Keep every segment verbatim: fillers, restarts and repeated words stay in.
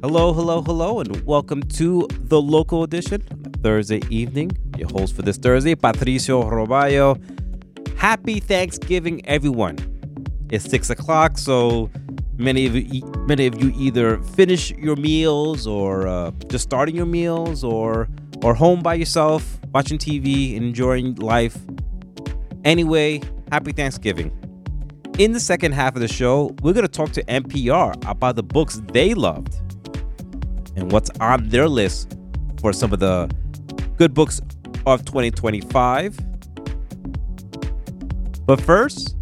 Hello, hello, hello, and welcome to the local edition, Thursday evening. Your host for this Thursday, Patricio Roballo. Happy Thanksgiving, everyone. It's six o'clock, so many of you, many of you either finish your meals or uh, just starting your meals or or home by yourself, watching T V, enjoying life. Anyway, happy Thanksgiving. In the second half of the show, we're going to talk to N P R about the books they loved and what's on their list for some of the good books of twenty twenty-five. But first,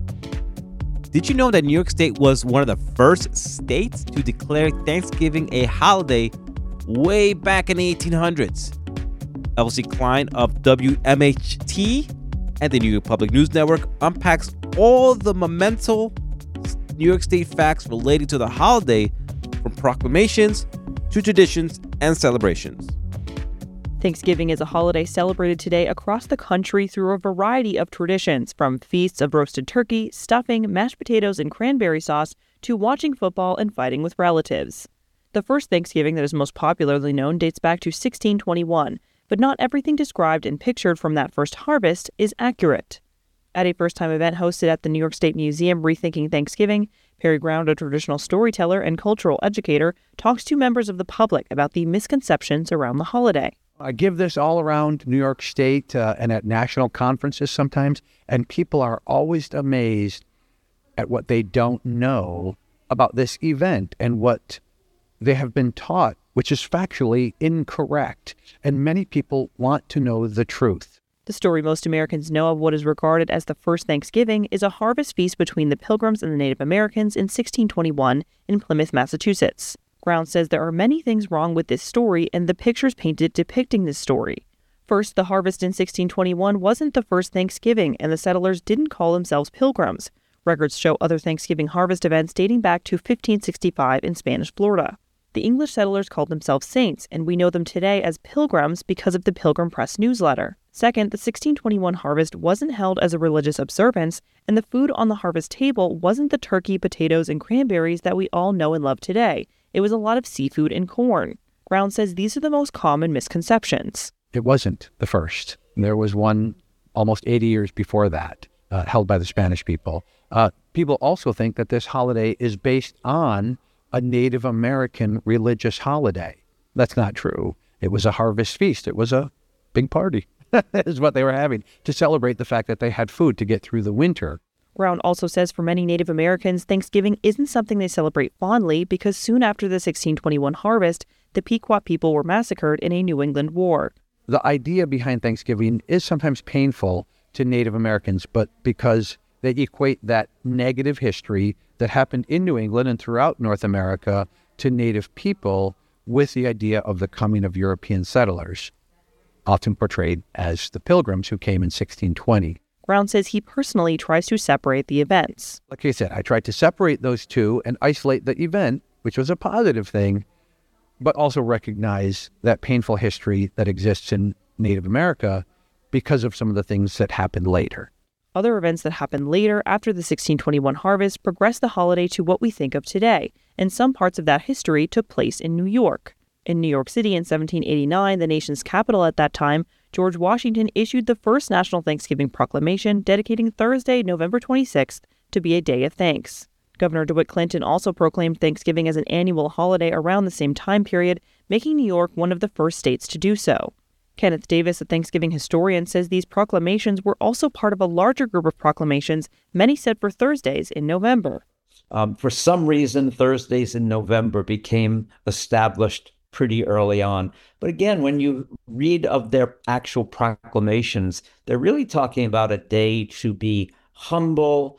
did you know that New York State was one of the first states to declare Thanksgiving a holiday way back in the eighteen hundreds? Elsie Klein of W M H T and the New York Public News Network unpacks all the monumental New York State facts related to the holiday, from proclamations to traditions and celebrations. Thanksgiving is a holiday celebrated today across the country through a variety of traditions, from feasts of roasted turkey, stuffing, mashed potatoes, and cranberry sauce, to watching football and fighting with relatives. The first Thanksgiving that is most popularly known dates back to sixteen twenty-one, but not everything described and pictured from that first harvest is accurate. At a first-time event hosted at the New York State Museum Rethinking Thanksgiving, Perry Ground, a traditional storyteller and cultural educator, talks to members of the public about the misconceptions around the holiday. I give this all around New York State uh, and at national conferences sometimes, and people are always amazed at what they don't know about this event and what they have been taught, which is factually incorrect. And many people want to know the truth. The story most Americans know of what is regarded as the first Thanksgiving is a harvest feast between the Pilgrims and the Native Americans in sixteen twenty-one in Plymouth, Massachusetts. Ground says there are many things wrong with this story and the pictures painted depicting this story. First, the harvest in sixteen twenty-one wasn't the first Thanksgiving, and the settlers didn't call themselves Pilgrims. Records show other Thanksgiving harvest events dating back to fifteen sixty-five in Spanish Florida. The English settlers called themselves Saints, and we know them today as Pilgrims because of the Pilgrim Press newsletter. Second, the sixteen twenty-one harvest wasn't held as a religious observance, and the food on the harvest table wasn't the turkey, potatoes, and cranberries that we all know and love today. It was a lot of seafood and corn. Ground says these are the most common misconceptions. It wasn't the first. There was one almost eighty years before that, uh, held by the Spanish people. Uh, people also think that this holiday is based on a Native American religious holiday. That's not true. It was a harvest feast. It was a big party. That is what they were having to celebrate the fact that they had food to get through the winter. Ground also says for many Native Americans, Thanksgiving isn't something they celebrate fondly because soon after the sixteen twenty-one harvest, the Pequot people were massacred in a New England war. The idea behind Thanksgiving is sometimes painful to Native Americans, but because they equate that negative history that happened in New England and throughout North America to Native people with the idea of the coming of European settlers, often portrayed as the Pilgrims who came in sixteen twenty. Ground says he personally tries to separate the events. Like I said, I tried to separate those two and isolate the event, which was a positive thing, but also recognize that painful history that exists in Native America because of some of the things that happened later. Other events that happened later after the sixteen twenty-one harvest progressed the holiday to what we think of today, and some parts of that history took place in New York. In New York City in seventeen eighty-nine, the nation's capital at that time, George Washington issued the first National Thanksgiving Proclamation dedicating Thursday, November twenty-sixth, to be a day of thanks. Governor DeWitt Clinton also proclaimed Thanksgiving as an annual holiday around the same time period, making New York one of the first states to do so. Kenneth Davis, a Thanksgiving historian, says these proclamations were also part of a larger group of proclamations, many set for Thursdays in November. Um, for some reason, Thursdays in November became established pretty early on. But again, when you read of their actual proclamations, they're really talking about a day to be humble,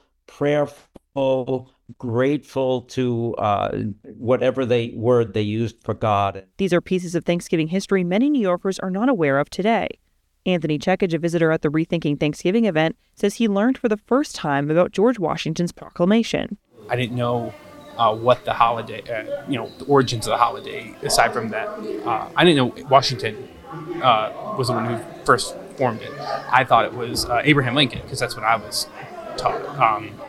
prayerful, grateful to uh, whatever they word they used for God. These are pieces of Thanksgiving history many New Yorkers are not aware of today. Anthony Checkage, a visitor at the Rethinking Thanksgiving event, says he learned for the first time about George Washington's proclamation. I didn't know uh, what the holiday, uh, you know, the origins of the holiday, aside from that. Uh, I didn't know Washington uh, was the one who first formed it. I thought it was uh, Abraham Lincoln, because that's what I was taught. Um,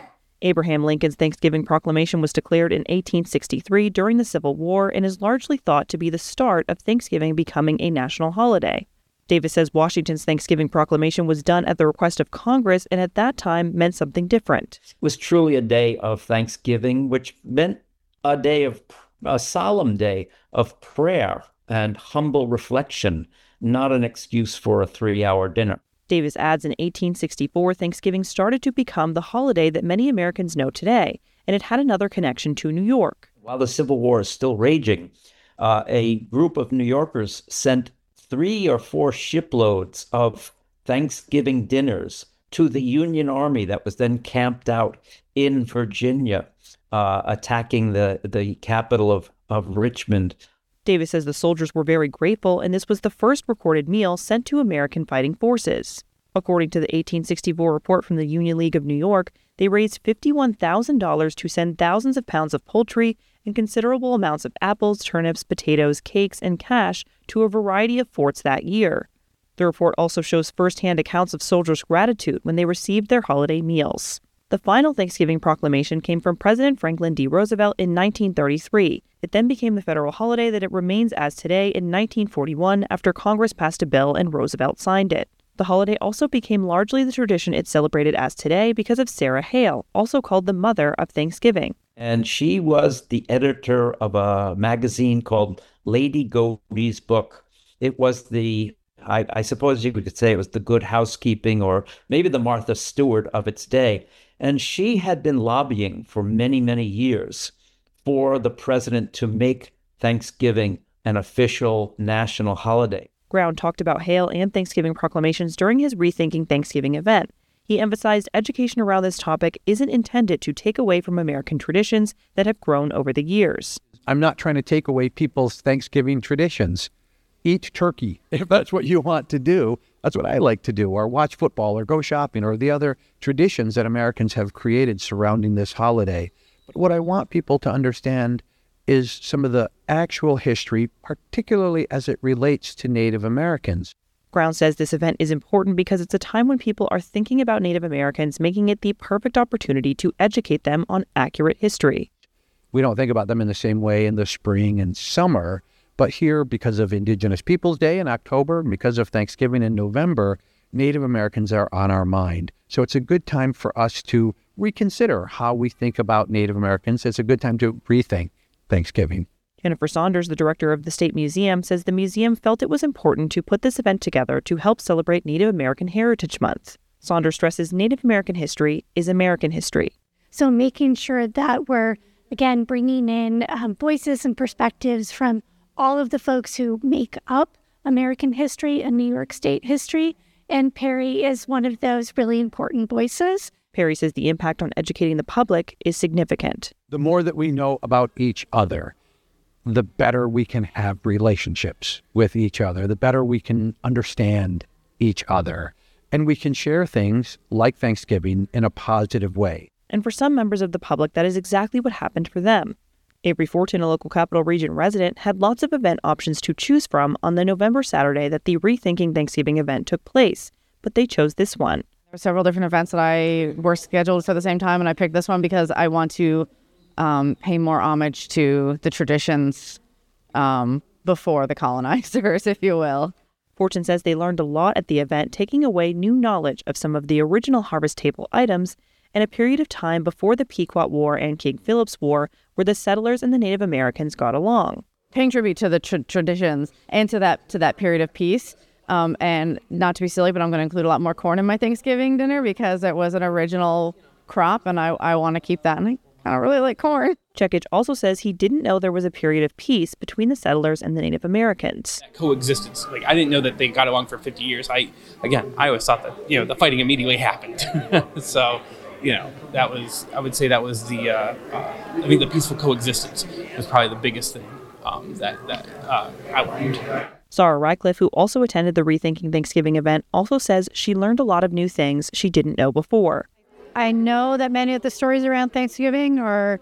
Abraham Lincoln's Thanksgiving Proclamation was declared in eighteen sixty-three during the Civil War and is largely thought to be the start of Thanksgiving becoming a national holiday. Davis says Washington's Thanksgiving Proclamation was done at the request of Congress and at that time meant something different. It was truly a day of Thanksgiving, which meant a day of, a solemn day of prayer and humble reflection, not an excuse for a three-hour dinner. Davis adds in eighteen sixty-four, Thanksgiving started to become the holiday that many Americans know today, and it had another connection to New York. While the Civil War is still raging, uh, a group of New Yorkers sent three or four shiploads of Thanksgiving dinners to the Union Army that was then camped out in Virginia, uh, attacking the, the capital of, of Richmond. Davis says the soldiers were very grateful, and this was the first recorded meal sent to American fighting forces. According to the eighteen sixty-four report from the Union League of New York, they raised fifty-one thousand dollars to send thousands of pounds of poultry and considerable amounts of apples, turnips, potatoes, cakes, and cash to a variety of forts that year. The report also shows firsthand accounts of soldiers' gratitude when they received their holiday meals. The final Thanksgiving proclamation came from President Franklin D. Roosevelt in nineteen thirty-three. It then became the federal holiday that it remains as today in nineteen forty-one after Congress passed a bill and Roosevelt signed it. The holiday also became largely the tradition it's celebrated as today because of Sarah Hale, also called the mother of Thanksgiving. And she was the editor of a magazine called Lady Godey's Book. It was the, I, I suppose you could say it was the Good Housekeeping or maybe the Martha Stewart of its day. And she had been lobbying for many, many years for the president to make Thanksgiving an official national holiday. Brown talked about Hale and Thanksgiving proclamations during his Rethinking Thanksgiving event. He emphasized education around this topic isn't intended to take away from American traditions that have grown over the years. I'm not trying to take away people's Thanksgiving traditions. Eat turkey, if that's what you want to do. That's what I like to do, or watch football, or go shopping, or the other traditions that Americans have created surrounding this holiday. But what I want people to understand is some of the actual history, particularly as it relates to Native Americans. Brown says this event is important because it's a time when people are thinking about Native Americans, making it the perfect opportunity to educate them on accurate history. We don't think about them in the same way in the spring and summer, but here, because of Indigenous Peoples Day in October, and because of Thanksgiving in November, Native Americans are on our mind. So it's a good time for us to reconsider how we think about Native Americans. It's a good time to rethink Thanksgiving. Jennifer Saunders, the director of the State Museum, says the museum felt it was important to put this event together to help celebrate Native American Heritage Month. Saunders stresses Native American history is American history. So making sure that we're, again, bringing in um, voices and perspectives from all of the folks who make up American history and New York State history, and Perry is one of those really important voices. Perry says the impact on educating the public is significant. The more that we know about each other, the better we can have relationships with each other, the better we can understand each other, and we can share things like Thanksgiving in a positive way. And for some members of the public, that is exactly what happened for them. Avery Fortin, a local Capital Region resident, had lots of event options to choose from on the November Saturday that the Rethinking Thanksgiving event took place, but they chose this one. There were several different events that I were scheduled for the same time, and I picked this one because I want to um, pay more homage to the traditions um, before the colonizers, if you will. Fortin says they learned a lot at the event, taking away new knowledge of some of the original harvest table items and a period of time before the Pequot War and King Philip's War, where the settlers and the Native Americans got along. Paying tribute to the tra- traditions and to that to that period of peace. Um, and not to be silly, but I'm going to include a lot more corn in my Thanksgiving dinner because it was an original crop, and I, I want to keep that. And I kind of really like corn. Checkage also says he didn't know there was a period of peace between the settlers and the Native Americans. Coexistence. Like, I didn't know that they got along for fifty years. I, again, I always thought that, you know, the fighting immediately happened. So, you know, that was, I would say that was the, uh, uh, I think the peaceful coexistence was probably the biggest thing um, that, that uh, I learned. Sarah Rycliffe, who also attended the Rethinking Thanksgiving event, also says she learned a lot of new things she didn't know before. I know that many of the stories around Thanksgiving are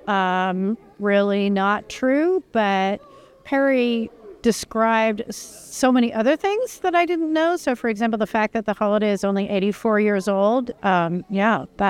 um, really not true, but Perry described so many other things that I didn't know. So, for example, the fact that the holiday is only eighty-four years old, um, yeah, that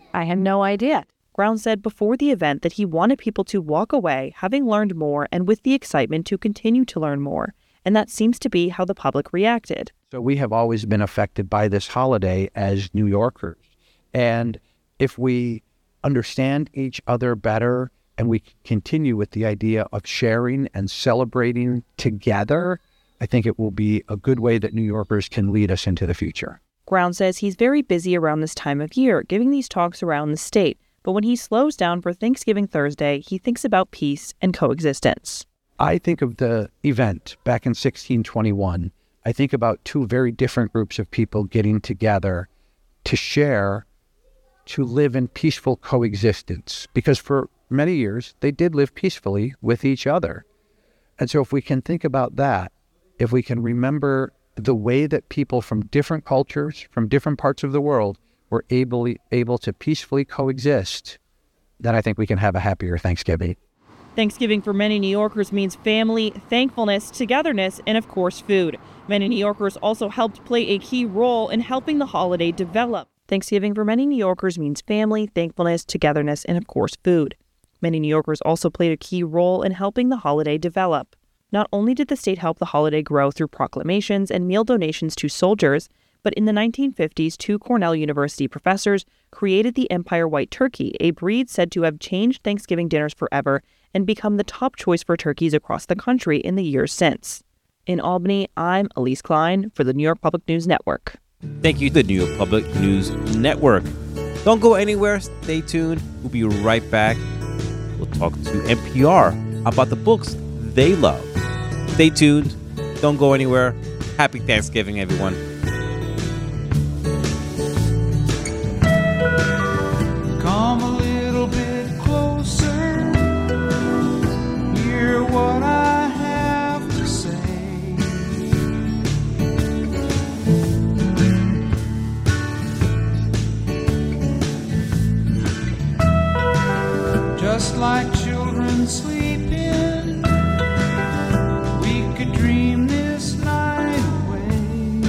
I had no idea. Ground said before the event that he wanted people to walk away having learned more and with the excitement to continue to learn more. And that seems to be how the public reacted. So we have always been affected by this holiday as New Yorkers. And if we understand each other better and we continue with the idea of sharing and celebrating together, I think it will be a good way that New Yorkers can lead us into the future. Ground says he's very busy around this time of year, giving these talks around the state. But when he slows down for Thanksgiving Thursday, he thinks about peace and coexistence. I think of the event back in sixteen twenty-one. I think about two very different groups of people getting together to share, to live in peaceful coexistence. Because for many years, they did live peacefully with each other. And so if we can think about that, if we can remember the way that people from different cultures, from different parts of the world, were able, able to peacefully coexist, then I think we can have a happier Thanksgiving. Thanksgiving for many New Yorkers means family, thankfulness, togetherness, and of course, food. Many New Yorkers also helped play a key role in helping the holiday develop. Thanksgiving for many New Yorkers means family, thankfulness, togetherness, and of course, food. Many New Yorkers also played a key role in helping the holiday develop. Not only did the state help the holiday grow through proclamations and meal donations to soldiers, but in the nineteen fifties, two Cornell University professors created the Empire White Turkey, a breed said to have changed Thanksgiving dinners forever and become the top choice for turkeys across the country in the years since. In Albany, I'm Elise Klein for the New York Public News Network. Thank you to the New York Public News Network. Don't go anywhere. Stay tuned. We'll be right back. We'll talk to N P R about the books they love. Stay tuned. Don't go anywhere. Happy Thanksgiving, everyone. Come a little bit closer. Hear what I have to say. Just like children sleeping, we could dream this night away.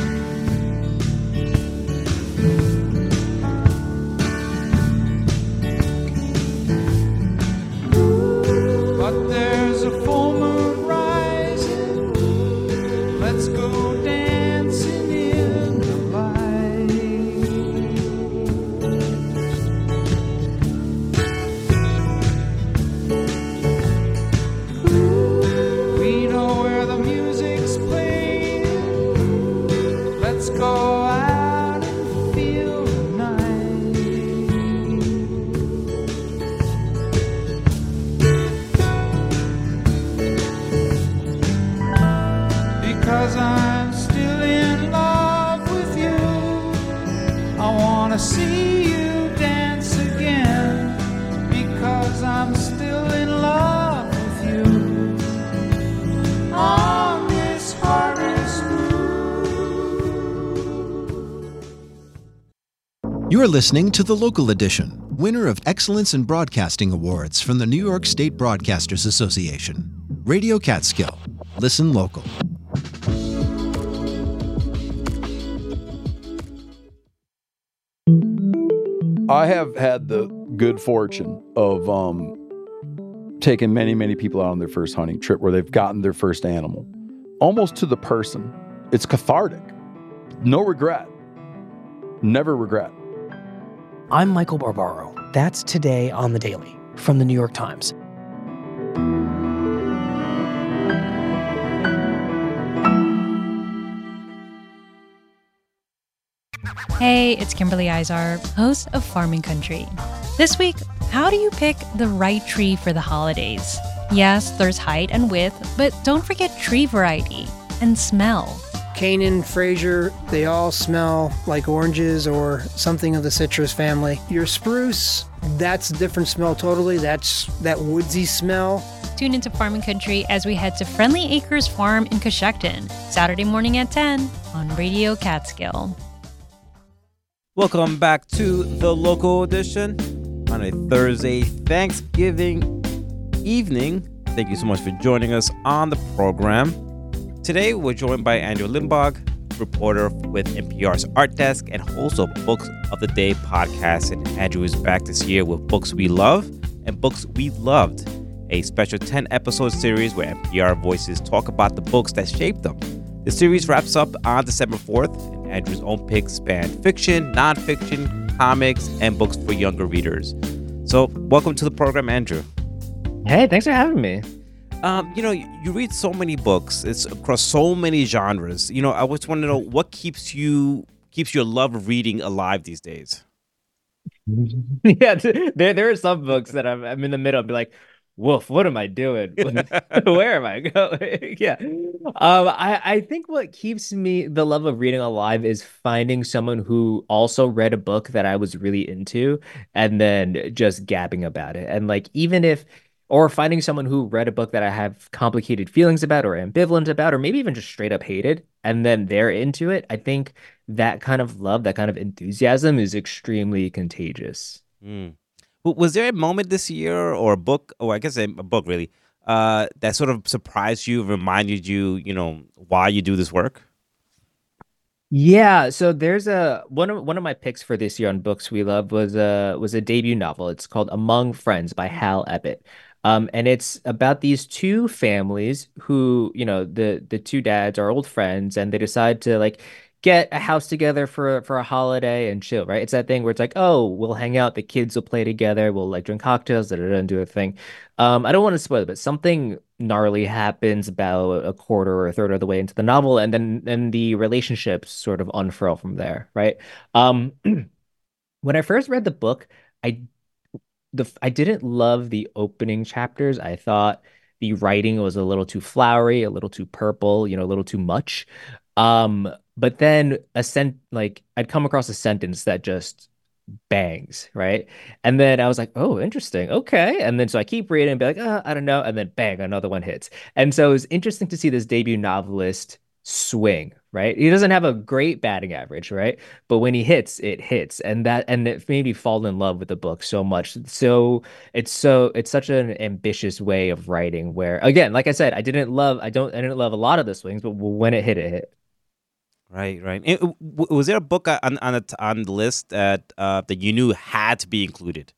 But there's a full moon rising. Let's go dancing in the light. We know where the music's playing. Let's go out and feel the night. Because I'm still in love with you. I wanna see you dance again. Because I'm still in love with you. On this harvest You're listening to The Local Edition, winner of Excellence in Broadcasting Awards from the New York State Broadcasters Association. Radio Catskill. Listen local. I have had the good fortune of um, taking many, many people out on their first hunting trip where they've gotten their first animal. Almost to the person. It's cathartic. No regret. Never regret. I'm Michael Barbaro. That's Today on the Daily from the New York Times. Hey, it's Kimberly Izar, host of Farming Country. This week, how do you pick the right tree for the holidays? Yes, there's height and width, but don't forget tree variety and smell. Canaan, Fraser, they all smell like oranges or something of the citrus family. Your spruce, that's a different smell totally. That's that woodsy smell. Tune into Farming Country as we head to Friendly Acres Farm in Coshocton, Saturday morning at ten on Radio Catskill. Welcome back to the Local Edition on a Thursday Thanksgiving evening. Thank you so much for joining us on the program. Today, we're joined by Andrew Limbach, reporter with N P R's Art Desk and host of Books of the Day podcast. And Andrew is back this year with Books We Love and Books We Loved, a special ten-episode series where N P R voices talk about the books that shaped them. The series wraps up on December fourth, and Andrew's own picks span fiction, nonfiction, comics, and books for younger readers. So, welcome to the program, Andrew. Hey, thanks for having me. Um, you know, you, you read so many books. It's across so many genres. You know, I always want to know what keeps you keeps your love of reading alive these days. Yeah, there there are some books that I'm I'm in the middle. I'll be like, woof, what am I doing? Where am I going? Yeah. Um, I, I think what keeps me the love of reading alive is finding someone who also read a book that I was really into and then just gabbing about it. And like, even if, or finding someone who read a book that I have complicated feelings about or ambivalent about, or maybe even just straight up hated, and then they're into it. I think that kind of love, that kind of enthusiasm is extremely contagious. Mm. Was there a moment this year or a book, or I guess a, a book really, uh, that sort of surprised you, reminded you, you know, why you do this work? Yeah, so there's a one of one of my picks for this year on Books We Love was a was a debut novel. It's called Among Friends by Hal Ebbett. Um, and it's about these two families who, you know, the the two dads are old friends and they decide to like get a house together for for a holiday and chill, right? It's that thing where it's like, oh, we'll hang out, the kids will play together, we'll like drink cocktails, da, da, da, and do a thing. Um, I don't want to spoil it, but something gnarly happens about a quarter or a third of the way into the novel, and then and the relationships sort of unfurl from there, right? Um, when I first read the book, I the I didn't love the opening chapters. I thought the writing was a little too flowery, a little too purple, you know, a little too much. Um, but then a sent like I'd come across a sentence that just bangs, right? And then I was like, oh, interesting. Okay. And then so I keep reading and be like, oh, I don't know. And then bang, another one hits. And so it was interesting to see this debut novelist swing, right? He doesn't have a great batting average, right? But when he hits, it hits. And that and it made me fall in love with the book so much. So it's so it's such an ambitious way of writing where, again, like I said, I didn't love I don't I didn't love a lot of the swings, but when it hit, it hit. Right, right. And, w- was there a book on on the, on the list that uh, that you knew had to be included?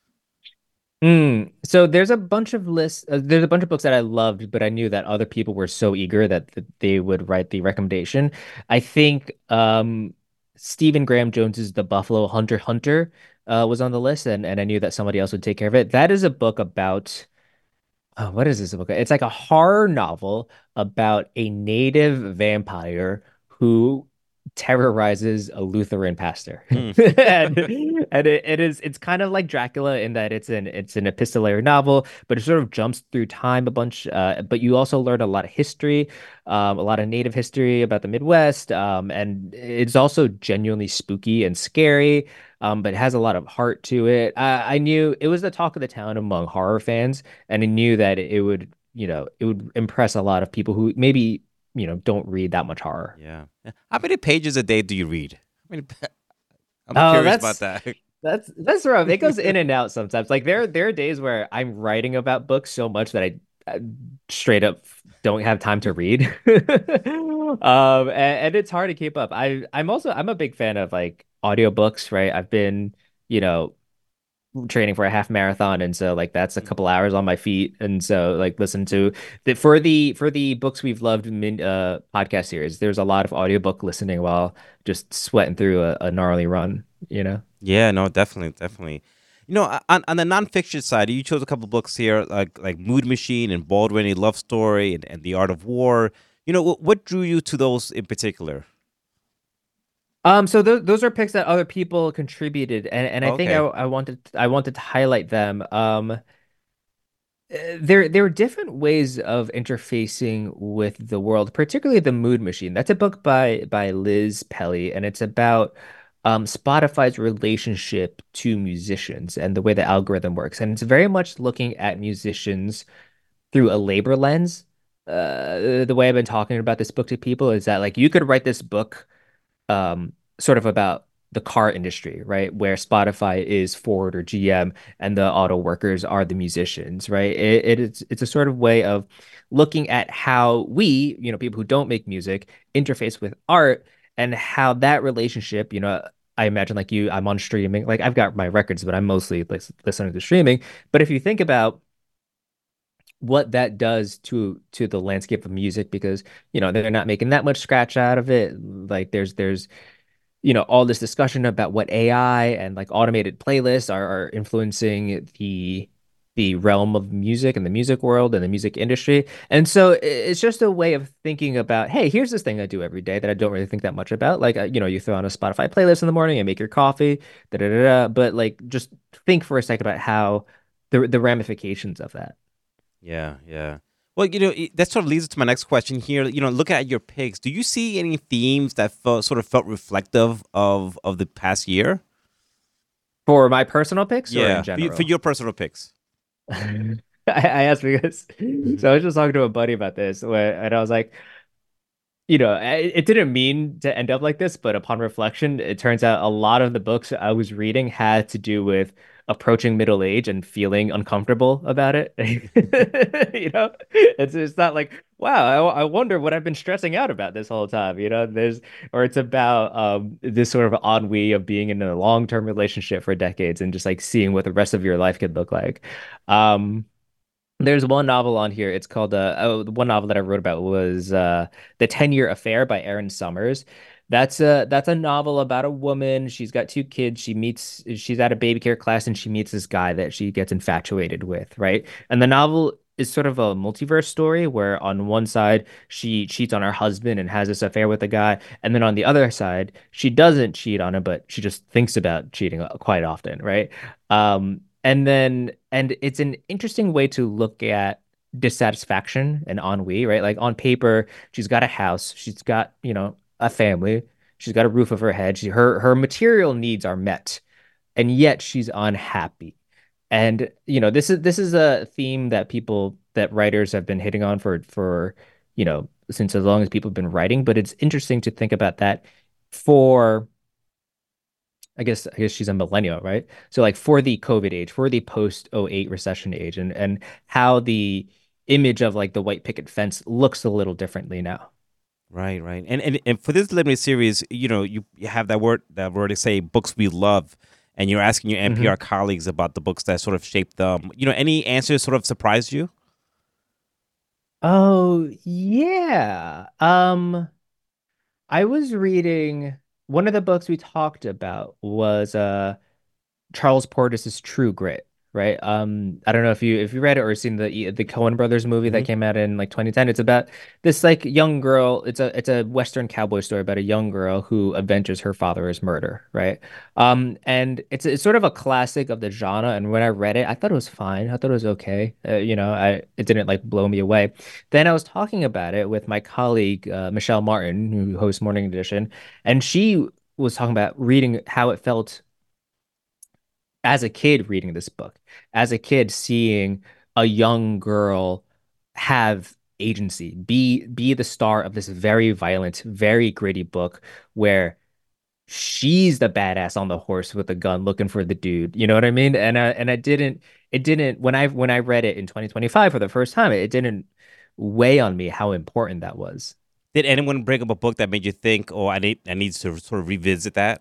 Mm. So there's a bunch of lists. Uh, there's a bunch of books that I loved, but I knew that other people were so eager that, that they would write the recommendation. I think um, Stephen Graham Jones's The Buffalo Hunter Hunter uh, was on the list, and, and I knew that somebody else would take care of it. That is a book about oh, what is this book? It's like a horror novel about a native vampire who terrorizes a Lutheran pastor. Mm. and and it, it is it's kind of like Dracula in that it's an it's an epistolary novel, but it sort of jumps through time a bunch. Uh, but you also learn a lot of history, um, a lot of native history about the Midwest, um, and it's also genuinely spooky and scary. Um, but it has a lot of heart to it. I, I knew it was the talk of the town among horror fans, and I knew that it would, you know, it would impress a lot of people who maybe, you know, don't read that much horror. Yeah. How many pages a day do you read? I mean, I'm Oh, curious that's about that. that's that's rough. It goes in and out sometimes. Like there there are days where I'm writing about books so much that I, I straight up don't have time to read. Um, and, and it's hard to keep up. I I'm also I'm a big fan of like audiobooks, right? I've been, you know, training for a half marathon, and so like that's a couple hours on my feet, and so like listen to the for the for the Books We've Loved min, uh podcast series, there's a lot of audiobook listening while just sweating through a, a gnarly run, you know. Yeah, no, definitely, definitely. You know, on, on the nonfiction side, you chose a couple books here, like like Mood Machine and Baldwin, A Love Story, and, and The Art of War. You know, what, what drew you to those in particular? Um, so those those are picks that other people contributed, and, and I think I, Okay. I wanted I wanted to highlight them. Um, uh, there there are different ways of interfacing with the world, particularly the Mood Machine. That's a book by by Liz Pelly, and it's about um, Spotify's relationship to musicians and the way the algorithm works. And it's very much looking at musicians through a labor lens. Uh, the way I've been talking about this book to people is that like you could write this book um, sort of about the car industry, right? Where Spotify is Ford or G M and the auto workers are the musicians, right? It, it is it's a sort of way of looking at how we, you know, people who don't make music interface with art and how that relationship, you know, I imagine like you, I'm on streaming, like I've got my records, but I'm mostly like listening to streaming. But if you think about what that does to to the landscape of music, because you know they're not making that much scratch out of it, like there's there's you know all this discussion about what A I and like automated playlists are, are influencing the the realm of music and the music world and the music industry. And so it's just a way of thinking about, hey, here's this thing I do every day that I don't really think that much about. Like, uh, you know, you throw on a Spotify playlist in the morning and make your coffee, da da da da. But like, just think for a second about how the the ramifications of that. Yeah, yeah. Well, you know, it- that sort of leads to my next question here. You know, looking at your picks, do you see any themes that felt sort of felt reflective of of the past year? For my personal picks or Yeah, in for, you- general? for your personal picks. I, I asked because so I was just talking to a buddy about this, where, and I was like, you know, I- it didn't mean to end up like this, but upon reflection, it turns out a lot of the books I was reading had to do with approaching middle age and feeling uncomfortable about it. You know, it's it's not like, wow, I, I wonder what I've been stressing out about this whole time. You know, there's or it's about um this sort of ennui of being in a long-term relationship for decades and just like seeing what the rest of your life could look like. Um, there's one novel on here. It's called uh oh, the one novel that I wrote about was uh The ten-Year Affair by Erin Summers. That's a that's a novel about a woman. She's got two kids. She meets she's at a baby care class and she meets this guy that she gets infatuated with, right? And the novel is sort of a multiverse story where on one side she cheats on her husband and has this affair with a guy, and then on the other side she doesn't cheat on him, but she just thinks about cheating uh, quite often, right? Um, and then and it's an interesting way to look at dissatisfaction and ennui, right? Like on paper, she's got a house, she's got, you know, a family, she's got a roof over her head, she her her material needs are met, and yet she's unhappy. And you know, this is this is a theme that people that writers have been hitting on for for you know, since as long as people have been writing, but it's interesting to think about that for I guess I guess she's a millennial, right? So like for the COVID age, for the post oh eight recession age, and and how the image of like the white picket fence looks a little differently now. Right, right. And, and and for this limited series, you know, you, you have that word that word to say books we love, and you're asking your N P R colleagues about the books that sort of shaped them. You know, any answers sort of surprised you? Oh, yeah. Um, I was reading one of the books we talked about was uh Charles Portis's True Grit, right? Um, I don't know if you if you read it or seen the the Coen Brothers movie that Mhm. came out in like twenty ten. It's about this like young girl. It's a it's a Western cowboy story about a young girl who avenges her father's murder, right? Um, and it's it's sort of a classic of the genre. And when I read it, I thought it was fine. I thought it was okay. Uh, you know, I it didn't like blow me away. Then I was talking about it with my colleague uh, Michelle Martin, who hosts Morning Edition, and she was talking about reading how it felt as a kid reading this book, as a kid seeing a young girl have agency, be be the star of this very violent, very gritty book where she's the badass on the horse with a gun looking for the dude. You know what I mean? And I, and I didn't it didn't when I when I read it in twenty twenty-five for the first time, it didn't weigh on me how important that was. Did anyone bring up a book that made you think, "Oh, I need I need to sort of revisit that"?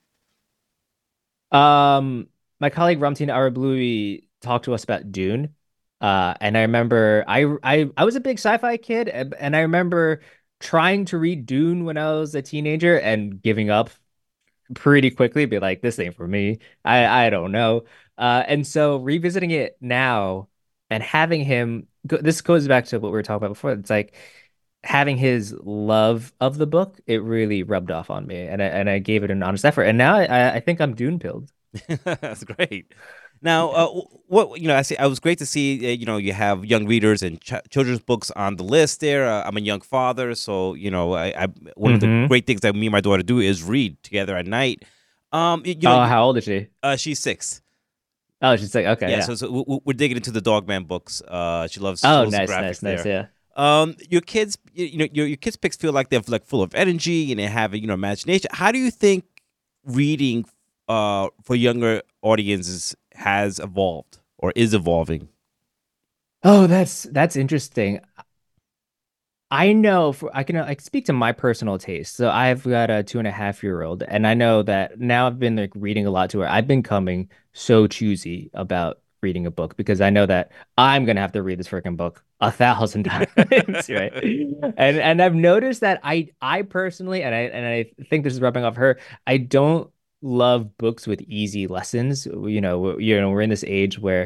Um, my colleague Ramtin Arablouei talked to us about Dune. Uh, and I remember I I I was a big sci-fi kid, and, and I remember trying to read Dune when I was a teenager and giving up pretty quickly, be like, this ain't for me. I I don't know. Uh, and so revisiting it now and having him go, this goes back to what we were talking about before. It's like having his love of the book, it really rubbed off on me, and I and I gave it an honest effort. And now I I think I'm Dune pilled. That's great. Now, uh, what you know, I see. I was great to see. Uh, you know, you have young readers and ch- children's books on the list there. Uh, I'm a young father, so you know, I, I one of the Mhm. great things that me and my daughter do is read together at night. Um, y- you know, Oh, how old is she? uh, she's six. Oh, she's like, okay, Yeah, yeah. so, so w- w- we're digging into the Dogman books. Uh, she loves. She Oh, loves the nice, graphics nice, nice, there. Um, your kids, you, you know, your your kids' picks feel like they're like full of energy and they have you know imagination. How do you think reading uh for younger audiences has evolved or is evolving? Oh, that's that's interesting. I know for I can I can speak to my personal taste. So I've got a two and a half year old, and I know that now I've been like reading a lot to her. I've been becoming so choosy about reading a book because I know that I'm gonna have to read this freaking book a thousand times, right? And and I've noticed that I I personally, and I and I think this is rubbing off her. I don't love books with easy lessons. You know, you know, we're in this age where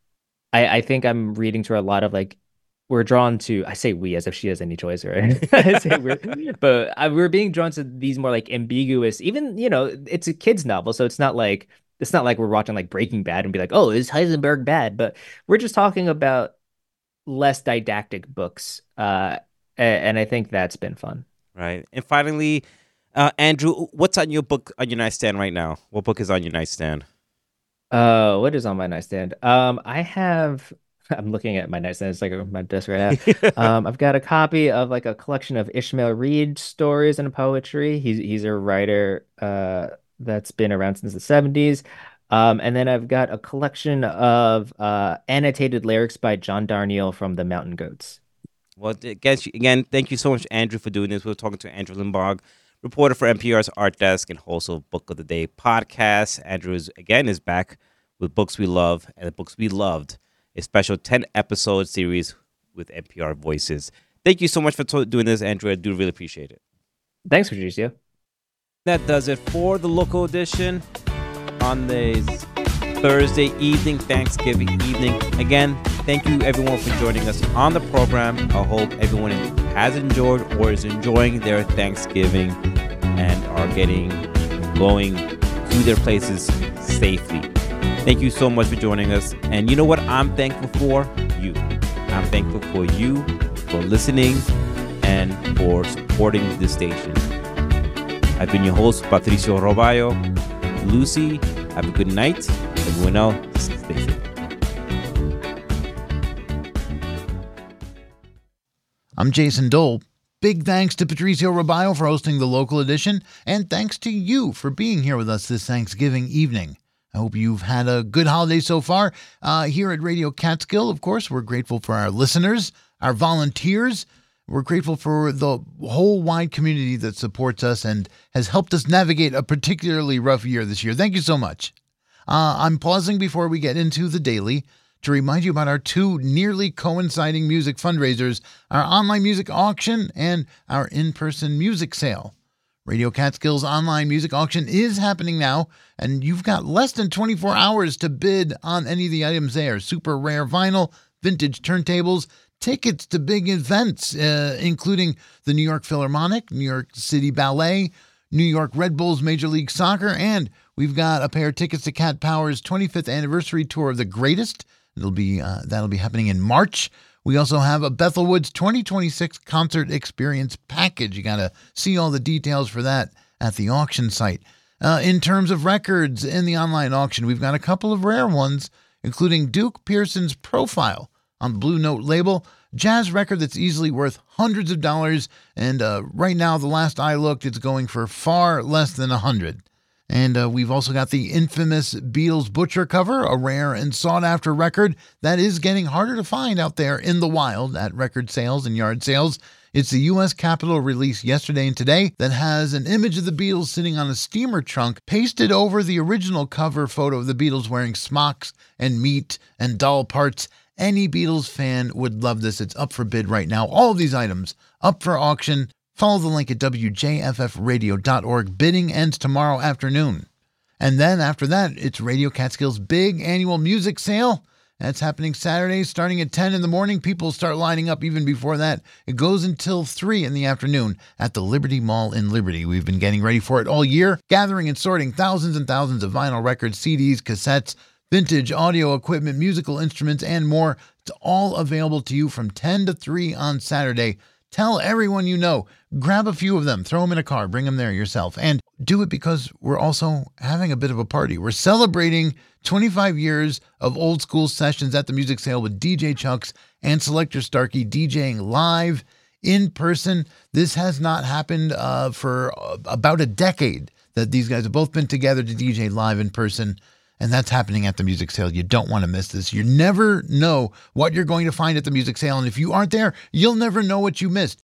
I I think I'm reading to her a lot of like. We're drawn to, I say we as if she has any choice, right? I say we're, but uh, we're being drawn to these more like ambiguous, even, you know, it's a kid's novel. So it's not like, it's not like we're watching like Breaking Bad and be like, oh, is Heisenberg bad? But we're just talking about less didactic books. Uh, and I think that's been fun. Right. And finally, uh, Andrew, what's on your book, on your nightstand right now? What book is on your nightstand? Uh, what is on my nightstand? Um, I have... I'm looking at my nightstand. It's like on my desk right now. um, I've got a copy of like a collection of Ishmael Reed stories and poetry. He's he's a writer uh, that's been around since the seventies. Um, and then I've got a collection of uh, annotated lyrics by John Darnielle from the Mountain Goats. Well, again, again, thank you so much, Andrew, for doing this. We were talking to Andrew Limbach, reporter for N P R's Art Desk and host of Book of the Day podcast. Andrew, is, again, is back with Books We Love and the Books We Loved, a special ten episode series with N P R Voices. Thank you so much for to- doing this, Andrew. I do really appreciate it. Thanks, Patricio. That does it for the local edition on this Thursday evening, Thanksgiving evening. Again, thank you everyone for joining us on the program. I hope everyone has enjoyed or is enjoying their Thanksgiving and are getting going to their places safely. Thank you so much for joining us. And you know what I'm thankful for? You. I'm thankful for you, for listening, and for supporting this station. I've been your host, Patricio Robayo. Lucy, have a good night. Everyone else, stay safe. I'm Jason Dole. Big thanks to Patricio Robayo for hosting the local edition, and thanks to you for being here with us this Thanksgiving evening. I hope you've had a good holiday so far. Uh, here at Radio Catskill, of course, we're grateful for our listeners, our volunteers. We're grateful for the whole wide community that supports us and has helped us navigate a particularly rough year this year. Thank you so much. Uh, I'm pausing before we get into the daily to remind you about our two nearly coinciding music fundraisers, our online music auction and our in-person music sale. Radio Catskill's online music auction is happening now, and you've got less than twenty-four hours to bid on any of the items there. Super rare vinyl, vintage turntables, tickets to big events, uh, including the New York Philharmonic, New York City Ballet, New York Red Bulls Major League Soccer, and we've got a pair of tickets to Cat Power's twenty-fifth anniversary tour of The Greatest. It'll be uh, that'll be happening in March. We also have a Bethel Woods twenty twenty-six concert experience package. You got to see all the details for that at the auction site. Uh, in terms of records in the online auction, we've got a couple of rare ones, including Duke Pearson's Profile on the Blue Note label, jazz record that's easily worth hundreds of dollars. And uh, right now, the last I looked, it's going for far less than a hundred. And uh, we've also got the infamous Beatles Butcher cover, a rare and sought-after record that is getting harder to find out there in the wild at record sales and yard sales. It's the U S Capitol release yesterday and today that has an image of the Beatles sitting on a steamer trunk pasted over the original cover photo of the Beatles wearing smocks and meat and doll parts. Any Beatles fan would love this. It's up for bid right now. All of these items up for auction. Follow the link at W J F F radio dot org. Bidding ends tomorrow afternoon. And then after that, it's Radio Catskill's big annual music sale. That's happening Saturday starting at ten in the morning. People start lining up even before that. It goes until three in the afternoon at the Liberty Mall in Liberty. We've been getting ready for it all year, gathering and sorting thousands and thousands of vinyl records, C Ds, cassettes, vintage audio equipment, musical instruments, and more. It's all available to you from ten to three on Saturday. Tell everyone you know. Grab a few of them. Throw them in a car. Bring them there yourself. And do it because we're also having a bit of a party. We're celebrating twenty-five years of old school sessions at the music sale with D J Chucks and Selector Starkey DJing live in person. This has not happened uh, for uh, about a decade that these guys have both been together to D J live in person. And that's happening at the music sale. You don't want to miss this. You never know what you're going to find at the music sale. And if you aren't there, you'll never know what you missed.